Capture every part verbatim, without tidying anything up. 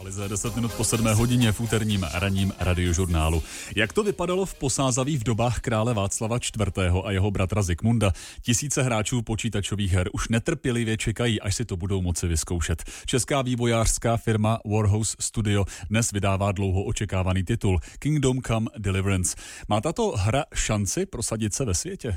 Alize deset minut po sedmé hodině v úterním ranním radiožurnálu. Jak to vypadalo v Posázaví v dobách krále Václava čtvrtého a jeho bratra Zikmunda? Tisíce hráčů počítačových her už netrpělivě čekají, až si to budou moci vyzkoušet. Česká vývojářská firma Warhouse Studio dnes vydává dlouho očekávaný titul Kingdom Come Deliverance. Má tato hra šanci prosadit se ve světě?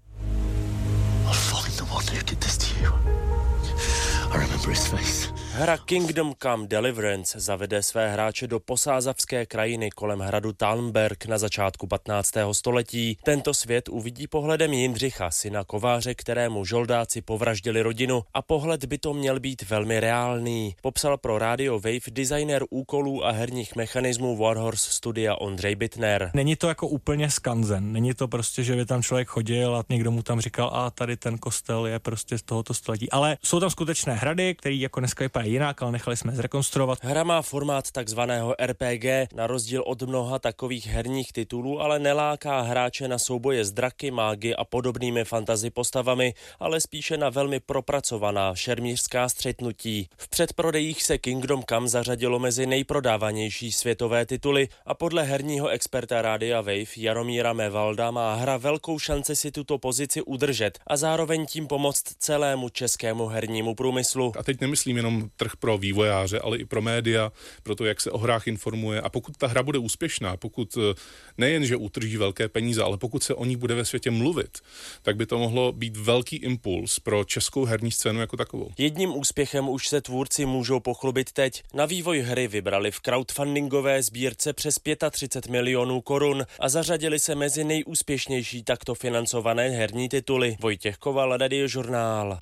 Hra Kingdom Come Deliverance zavede své hráče do posázavské krajiny kolem hradu Talmberg na začátku patnáctého století. Tento svět uvidí pohledem Jindřicha, syna kováře, kterému žoldáci povraždili rodinu, a pohled by to měl být velmi reálný, popsal pro Radio Wave designér úkolů a herních mechanismů Warhorse Studia Ondřej Bitner. Není to jako úplně skanzen, není to prostě, že by tam člověk chodil a někdo mu tam říkal, a tady ten kostel je prostě z tohoto století, ale jsou tam skutečné hrady, které jako dneska vypadají jinak, ale nechali jsme zrekonstruovat. Hra má formát takzvaného R P G, na rozdíl od mnoha takových herních titulů, ale neláká hráče na souboje s draky, mágy a podobnými fantasy postavami, ale spíše na velmi propracovaná šermířská střetnutí. V předprodejích se Kingdom Come zařadilo mezi nejprodávanější světové tituly a podle herního experta Rádia Wave Jaromíra Mevalda má hra velkou šanci si tuto pozici udržet a zároveň tím pomoct celému českému hernímu průmyslu. A teď nemyslím jenom trh pro vývojáře, ale i pro média, pro to, jak se o hrách informuje. A pokud ta hra bude úspěšná, pokud nejen, že utrží velké peníze, ale pokud se o ní bude ve světě mluvit, tak by to mohlo být velký impuls pro českou herní scénu jako takovou. Jedním úspěchem už se tvůrci můžou pochlubit teď. Na vývoj hry vybrali v crowdfundingové sbírce přes třicet pět milionů korun a zařadili se mezi nejúspěšnější takto financované herní tituly. Vojtěch Koval, Radiožurnál.